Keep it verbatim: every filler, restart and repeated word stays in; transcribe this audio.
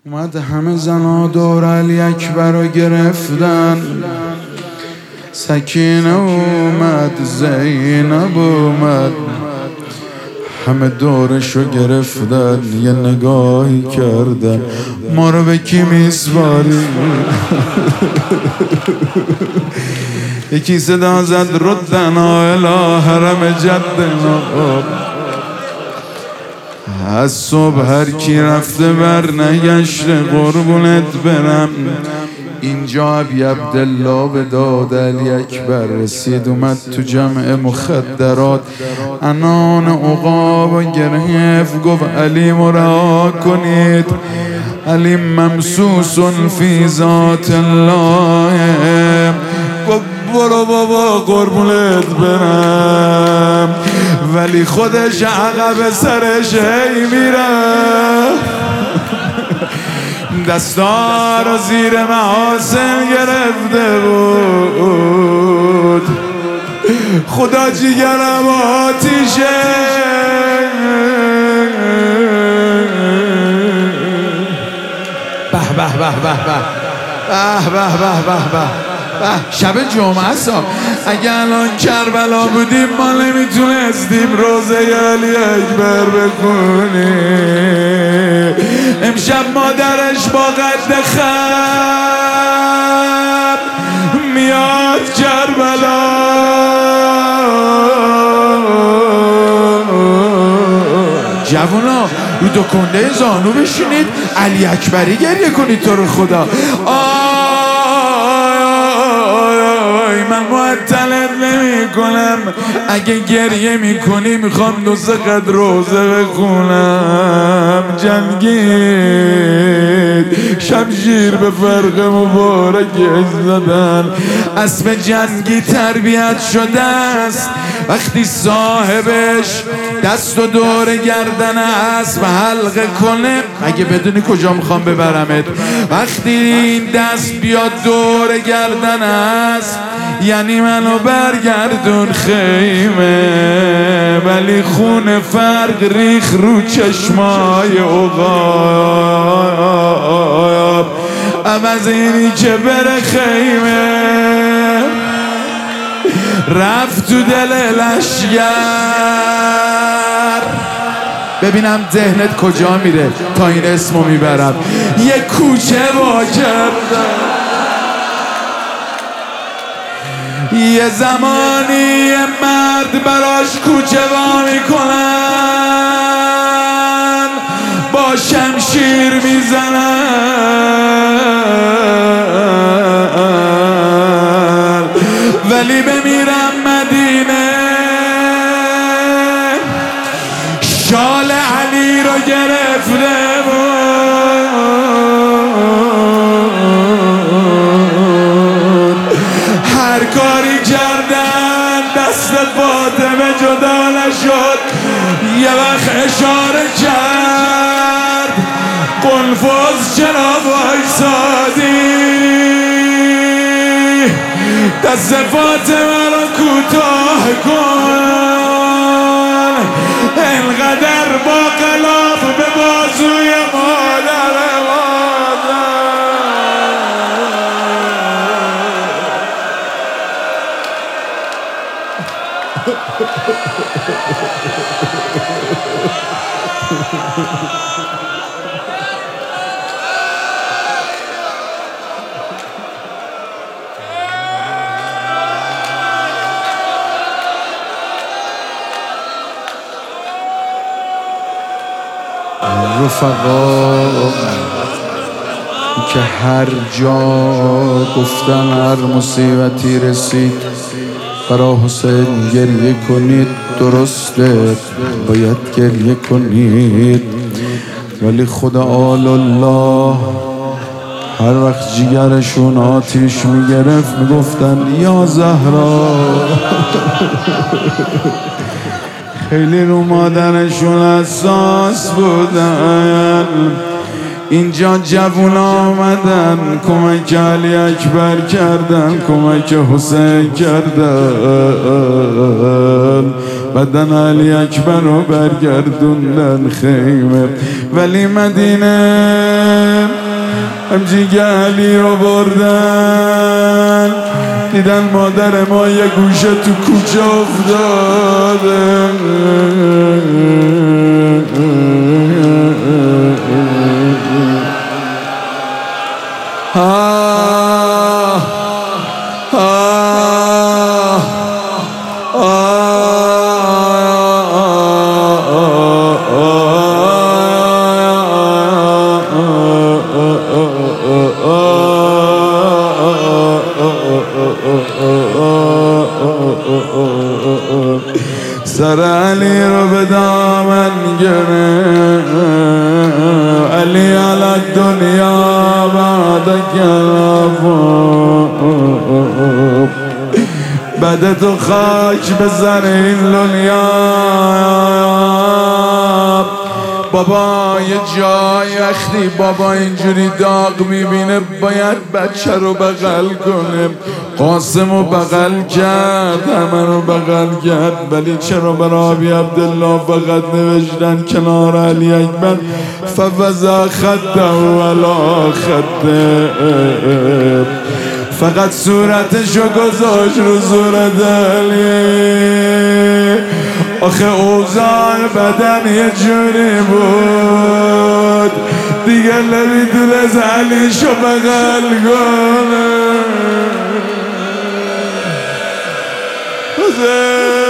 اومد همه زنا دور علی اکبر رو گرفتن. سکینه اومد، زینب اومد، همه دورشو گرفتن. یه نگاهی کردن، ما رو به کی میسپاری؟ یکی صدا زد ردنا الی حرم جدنا. از صبح هر کی رفته بر نگشته، قربونت برم. اینجا ابی عبدالله به داد علی اکبر رسید، اومد تو جمع مخدرات، انان عقاب و گرفت، گفت علی مرا کنید، علی ممسوس فی ذات الله. گفت برو بابا قربونت برم، ولی خودش عقب سرش هی میره، دستا رو زیر محاسن گرفته بود. خدا جیگرم آتیشه، به به به به به به به به به به. شب جمعه است. اگه الان کربلا بودیم ما نمیتونستیم روزه علی اکبر بخونیم. امشب مادرش با قد خر میاد کربلا. جوونا رو دو کنده زانو بشینید، علی اکبری گریه کنید تو رو خدا. من معطلت نمی کنم، اگه گریه می کنی میخوام دو سه قد روزه بخونم. جنگید، شمشیر به فرق مبارکش زدن، اسب جنگی تربیت شده است. وقتی صاحبش دست و دور گردن اسب حلقه کنه، اگه بدونی کجا میخوام ببرمت، وقتی این دست بیاد دور گردن اسب یعنی منو برگردون خیمه. ولی خون فرق ریخ رو چشمای عقاب، عوض اینی که بره خیمه رفت تو دل لشگر. ببینم ذهنت کجا میره تا این اسمو میبرم. یه کوچه وا کردم، یه زمانی مرد براش کوچه وا میکنن، با شمشیر میزنن. ولی بمیرم مدینه، شال علی رو گرفته بود. هر کاری کردن دست فاطمه جدا نشد. یه وقت اشاره کرد، قنفذ چرا وایسادی؟ دست فاطمه رو کوتاه کن، انقدر با غلاف به بازوی مادر رفقا که هر جا گفتن هر مصیبتی رسید برا حسین گریه کنید، درسته باید گریه کنید. ولی خدا آل الله هر وقت جیگرشون آتیش میگرفت میگفتن یا زهرا. خیلی رو مادرشون حساس بودن. اینجا جوون آمدن کمک علی اکبر کردن، کمک حسین کردن، بدن علی اکبر رو برگردوندن خیمه. ولی مدینه همچین که علی رو بردن دیدن مادر ما یه گوشه تو کوچه افتاده آه آه سر علی رو به دامن گرفت علی علی دنیا بعد کلافت بعد تو خاک بزن این دنیا بابا یه جای وقتی بابا اینجوری داغ میبینه باید بچه رو بغل کنه قاسم رو بغل کرد همه رو بغل کرد ولی چرا برای آبی عبدالله فقط نوشتن کنار علی اکبر فوضع خطه ولا خطه فقط صورتشو گذاشت رو صورت علی آخه اوضاع بدن یه جوری بود دیگه نمیتونست علیشو بغل کنه